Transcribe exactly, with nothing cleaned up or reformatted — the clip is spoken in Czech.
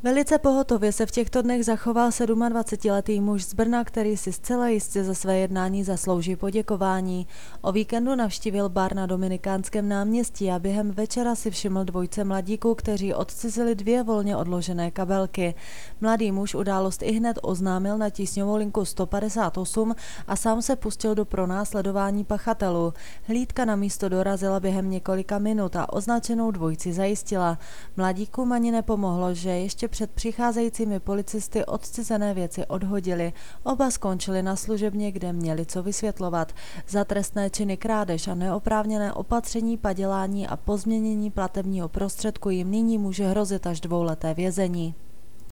Velice pohotově se v těchto dnech zachoval sedmadvacetiletý muž z Brna, který si zcela jistě za své jednání zaslouží poděkování. O víkendu navštívil bar na Dominikánském náměstí a během večera si všiml dvojce mladíků, kteří odcizili dvě volně odložené kabelky. Mladý muž událost ihned oznámil na tísňovou linku sto padesát osm a sám se pustil do pronásledování pachatelů. Hlídka na místo dorazila během několika minut a označenou dvojici zajistila. Mladíkům ani nepomohlo, že ještě před přicházejícími policisty odcizené věci odhodili. Oba skončili na služebně, kde měli co vysvětlovat. Za trestné činy krádež a neoprávněné opatření, padělání a pozměnění platebního prostředku jim nyní může hrozit až dvouleté vězení.